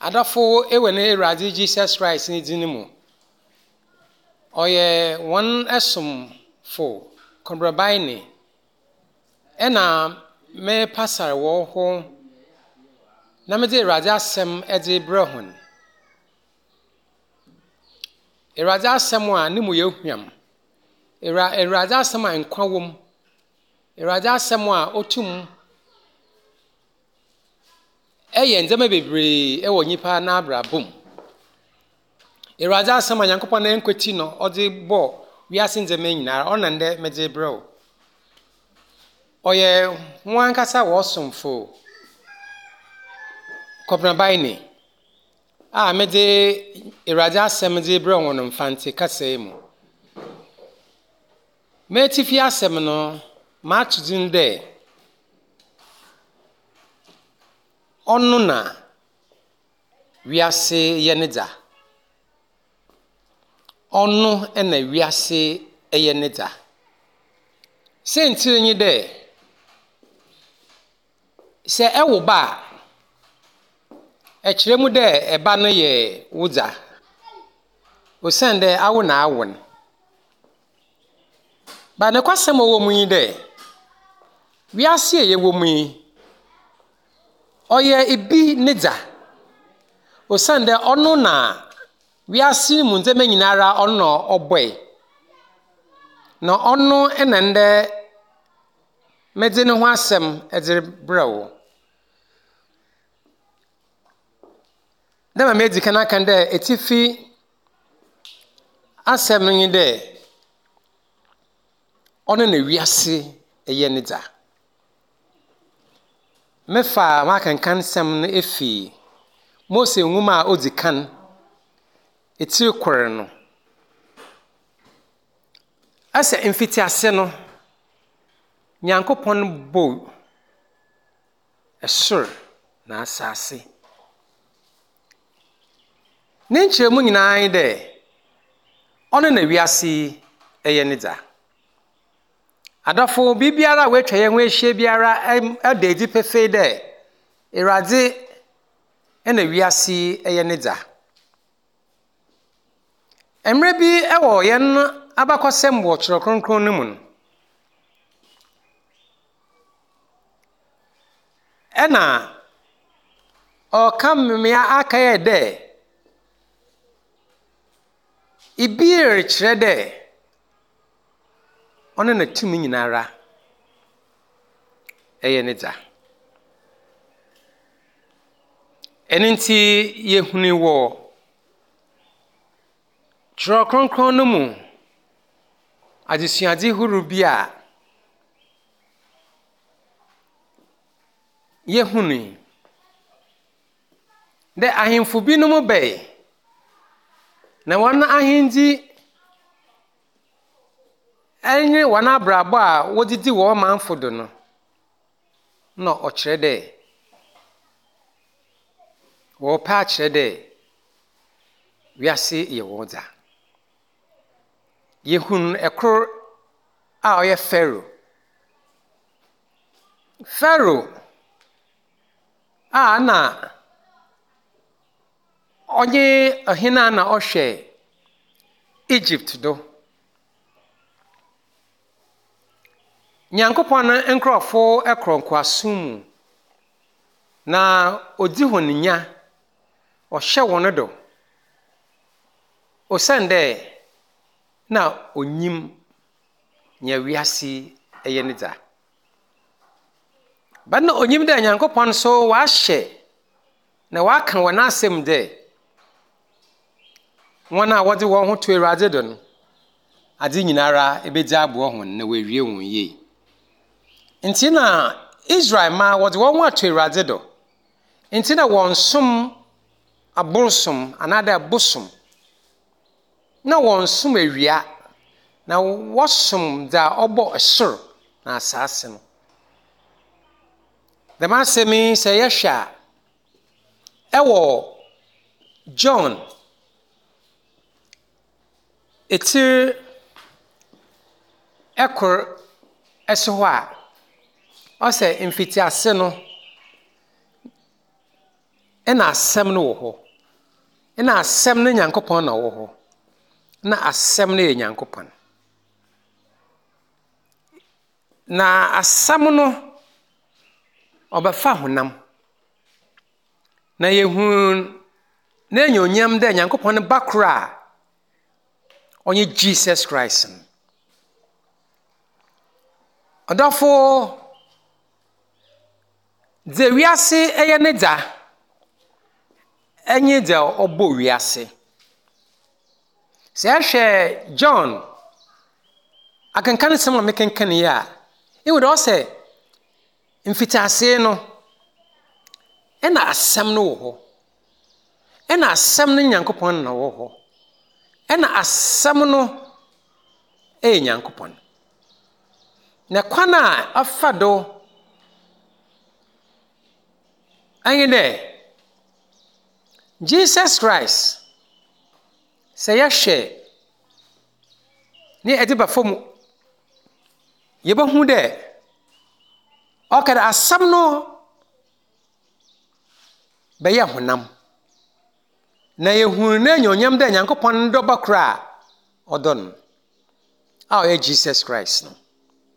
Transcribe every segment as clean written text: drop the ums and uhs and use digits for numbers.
Adafo ewe ne Awurade Jesus Christ ni din mu. Oye won esom fo Kombrabaini. Ena me pastor wo ho na me de Awurade asem ede brehon. Awurade asem a ne mu yehuam. Awurade asem a nkwa wom. Awurade asem a otum eye nzema bebre ewo nyipa na abrabom. Awurade asem a Nyankopɔn na enkwati no ode bo wiase nzema nyinara ona nde mede brew. Oye ho ankasa wo somfo Kombrabaini a mede Awurade asem de brew wono mfante kasa mu. Metifi asem no ma tudin de onu na wiase ye ne da. Onu ena wiase ye ne da. Sentire nyi de se ewo ba ekire mu de eba no ye wuza. Osende awo na awon. Ba ne kwasem wo mu yi de wiase ye wo mu yi oye ibi nida. Osande onu na wiase mu nzema nyinara ono oboy. Na onu enende mede ne ho asem ede brewo. Dema medi kana kan de etifi asem nyi de onu na wiase eye nida. Mefa makankan sem no efi Mose nwuma odikan eti kwere no asa mfiti ase no Nyankopɔn bo esor na asase ne nkyeremu nyinaa de ono na wiase eye nida. Adafo bibiara wetwa ye ho ehye biara adaedi pefe de Awurade ena wiase eye nida. Emre bi ewo ye no abakosem wo kyero kronkron no mu no. Ena o kam me akaye de ibire kyere de ono na tumi nyinara eye nida. Eninti yehuni wo kyero kronkron no mu adesuade huru bi a yehuni de ahemfo bi no mu be na wana ahendi enye wana brabo a wodidi wo manfo do no no o kyere de wo pa kyere de wiase ye woda. Yehun ekor a oye Pharaoh a na onye ahina na ohwe Egypt do. Nyankopɔn nkrofo ekronkwasom na odi honinya ohye wono do. Osande na onyim nya wiase eye nida. Ba na onyim de Nyankopɔn so wa hye na wa kan wona asem de wona wode wo ho to Awurade do no ade nyinara ebedi abo ho na wawie won ye. Nti na Israel ma wode wo ho to Awurade do. Nti na won som aborsom anada bosom na won som awia na wosom da obo esor na asase no. The man say me say yesha ewo John etir ekor eso a. O say mfiti ase no ɛna asɛm no wɔ hɔ ɛna asɛm no Nyankopɔn na wɔ hɔ na asɛm no yɛ Nyankopɔn na asɛm no ɔbɛfa honam na yehu na enyonyam dɛ Nyankopɔn no bakora ɔnye Jesus Christ no ɔdɔfo dze wiase ɛyɛ ne dza ɛnye dza ɔbɔ wiase sɛ ɛhwɛ John akenkan sɛm a mekenkan yi a ewu dɛ ɔsɛ mfitaase no ɛna asɛm no wɔ hɔ ɛna asɛm no Nyankopɔn na wɔ hɔ ɛna asɛm no ɛyɛ Nyankopɔn na kwan a afa do ɛyɛ dɛ Jesus Christ sɛ yɛhwɛ ne ɛde ba fam yɛbɛhu dɛ ɔkɛdɛ asɛm no bɛyɛ honam na yɛhu na enyonyam dɛ Nyankopɔn dɔ bakora a ɔdɔ no a ɔyɛ Jesus Christ no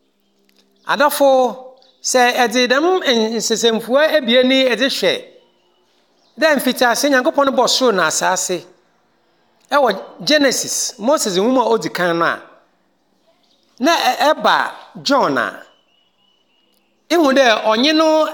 adɔfo sɛ ɛde dɛm nsesɛmfua ebien ni ɛde hwɛ dɛ mfitaase Nyankopɔn bɔ soro na asase ɛwɔ Genesis Moses nwoma a odi kan no a na ɛba John a ihu dɛ ɔnye no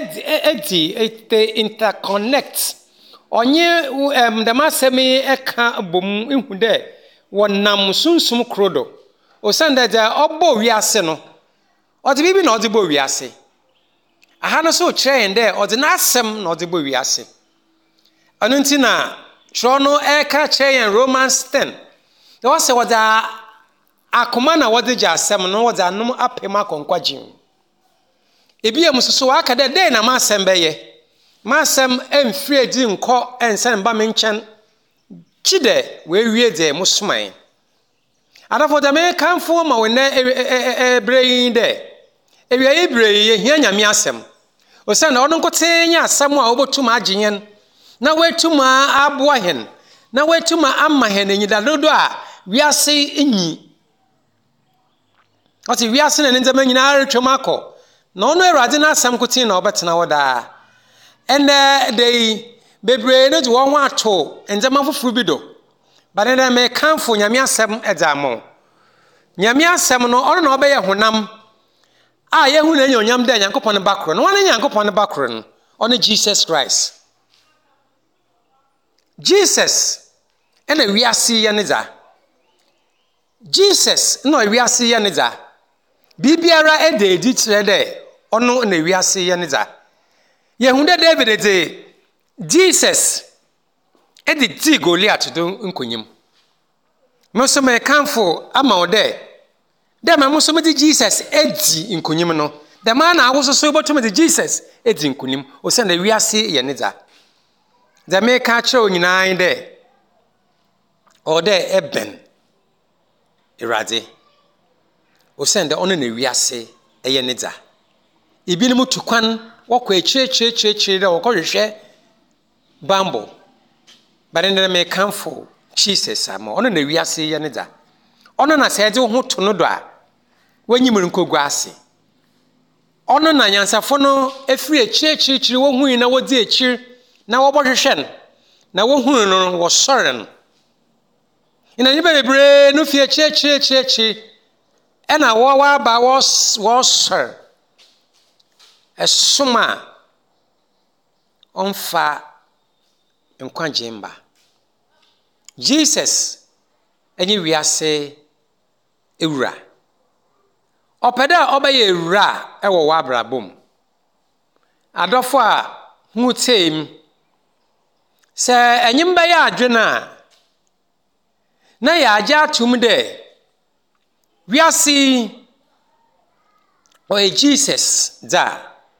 interconnect ɔnye dɛm asɛm yi ɛka bom ihu dɛ wɔnam sunsum koro do osan dɛ ɔbɔ wiase no ɔde bibi na ɔde bɔ wiase aha no so kyerɛ yɛn dɛ ɔde n'asɛm na ɔde bɔ wiase ɛno nti na twerɛ no ɛka kyerɛ yɛn Romans 10 dɛ wɔsɛ wɔde akoma na wɔde gye asɛm no wɔde anom apem akɔnkwagye ebi yɛ musoso waka dɛ na m'asɛm bɛyɛ m'asɛm ɛmfiri adi nkɔ ɛnsɛn mba me nkyɛn kyi dɛ wɔawie dɛ mosoman adafo dɛ mekamfo ma wo nɛ ɛbrɛ yi dɛ ewia yi brɛ yi yɛhia Nyame asɛm ɔsɛ na ɔno nkote nya asɛm a wɔbɛtum agye yɛn na wɔatum aboa hɛn na wɔatum ama hɛn enyidadodo a wiase enyi ɔte wiase na ne ndzɛmba nyinaa retwam akɔ na ɔno Awurade n'asɛm kote na ɔbɛtena hɔ daa ɛnɛ dei bebree no de wɔn ho ato ndzɛmba foforo bi do bade dɛ mekamfo Nyame asɛm ɛdze ama Nyame asɛm no ɔno na ɔbɛyɛ honam a yehu na enyonyam dɛ Nyankopɔn ba koro no wɔn Nyankopɔn ba koro no ɔno Jesus Christ Jesus ɛna wiase yɛ ne dza Jesus na wiase yɛ ne dza bibiara ɛda edi kyerɛ dɛ ɔno na wiase yɛ ne dza yehu dɛ David de Jesus ɛde ti Goliath do nkonyim mo so me kanfo ama wo dɛ ma mo so me de Jesus ɛdi nkonyim no dɛ ma na awo so botum de Jesus ɛdi nkonyim o sɛ na wiase yɛ ne dza dɛ me ka kyerɛ onyinaa dɛ o dɛ ɛbɛn Awurade o sɛ ndɛ ɔno na wiase ɛyɛ ne dza ibi ne mutu kwan wɔkɔ ekyirkyirkyirkyir dɛ wɔkɔ hwehwɛ bambo bade ndɛ me kanfo Jesus ama ɔno na wiase yɛ ne dza ɔno na sɛ ɛde wo ho to no do a wanyim nkogwa ase ɔno na nyansafo no efiri ekyirkyirkyir wo hu na wodi ekyir na wɔbɔ hwehwɛ no na wo hu no wɔsɔre no ina nipa bebree no fie ekyirkyirkyir ɛna wɔaba wɔsɔre ɛsoma ɔmfa nkwagye mba Jesus ɛnye wiase ewura ɔpɛ dɛ ɔbɛyɛ ewura ɛwɔ w'abrabom adɔfo a hu tem sɛ ɛnyem bɛyɛ adwene na yɛ agye atom dɛ wiase ɔyɛ Jesus dza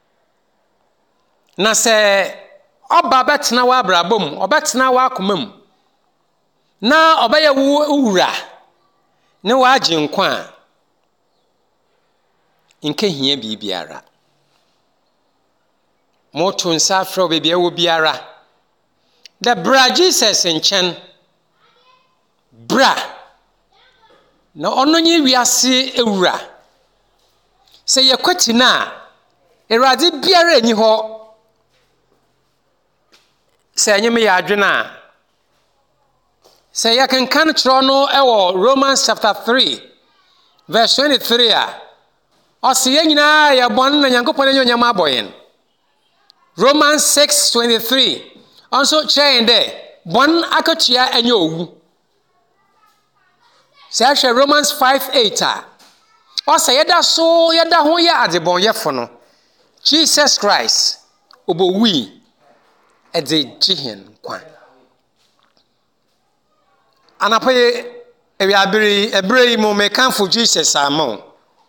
na sɛ ɔba bɛtena w'abrabom ɔbɛtena w'akomam na ɔbɛyɛ wura ne w'agye nkwa a nke hia bibiara moto nsa afrɛ beebi ɛwɔ biara the bra Jesus nkyɛn bra na ɔno nye wiase ewura sɛ yɛkwati na Awurade biara enyi hɔ sɛ nyeme yɛ adwene a sɛ yɛkenkan kyerɛ no ɛwɔ Romans chapter 3 verse 23 a ɔsɛ yɛn nyinaa yɛ bɔne na Nyankopɔn enye onyam abɔ yɛn. Romans 6:23 ɔnso kyerɛ yɛn dɛ bɔne akatua enye owu. Sɛ ahwɛ Romans 5:8 a ɔsɛ yɛda ho yɛ adebɔnyɛfo no Jesus Christ obowui ɛde gye yɛn nkwa. Anapɛ ɛberɛ yi mu mekamfo Jesus ama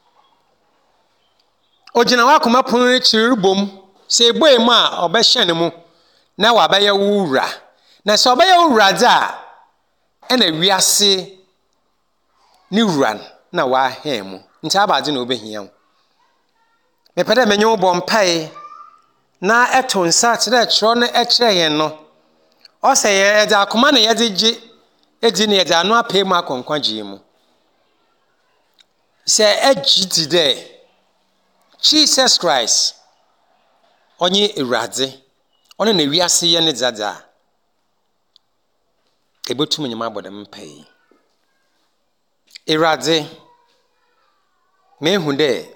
ogyina wakoma pono kyiri bom sɛ eboe mu a ɔbɛhyɛ ne mu na wabɛyɛ wo wura na sɛ ɔbɛyɛ wo wura dze a ɛna wiase ne wura na wahɛn mu nti abadze na obehia wo. Mepɛ dɛ menye wo bɔ mpae na ɛto nsa kyerɛ kyerɛ no ɛkyerɛ yɛn no ɔsɛ yɛde akoma na yɛde gye edi na yɛde ano apɛ mu akɔnkwagye mu sɛ agyi di dɛ Jesus Christ ɔnye Awurade ɔno na wiase yɛ ne dzadza ebotum nyama abɔ dɛm mpae. Awurade mehu dɛ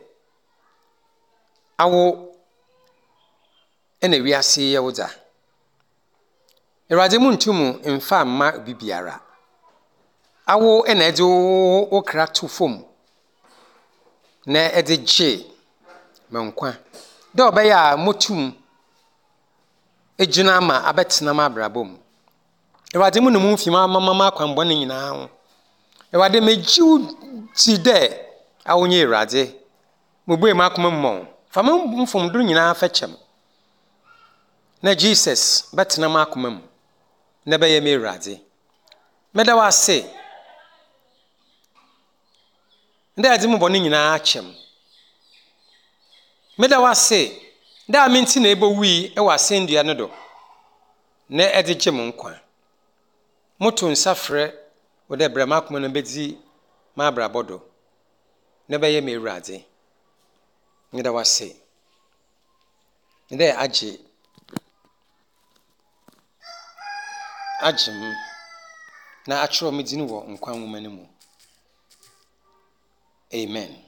awo ɛna wiase yɛ wo dza. Awurade mu ntum mfa mma bibiara awo ɛna ɛde wo kra to fom na ɛde gye menkwa dɛ ɔbɛyɛ a motum egyina ma abɛtena ma abrabom. Awurade mu no mu mfi mama akwanbɔne nyinaa ho. Awurade megyiw ti dɛ awonye Awurade mobue makoma mmɔ fa mfom do nyinaa fɛkyɛm na Jesus bɛtena ma akoma mu na bɛyɛ me Awurade. Mɛda wo ase ndɛ ade mu bɔne nyinaa akyɛm. Mɛda wo ase dɛ amenti na ebowui ɛwɔ asɛndua no do na ɛde gye mo nkwa. Moto nsa frɛ wo dɛ brɛ makoma no bɛdzi ma abrabɔ do na bɛyɛ me Awurade. Mɛda wo ase ndɛ agye m na atwerɛ me din wɔ nkwa nwoma no mu. Amen.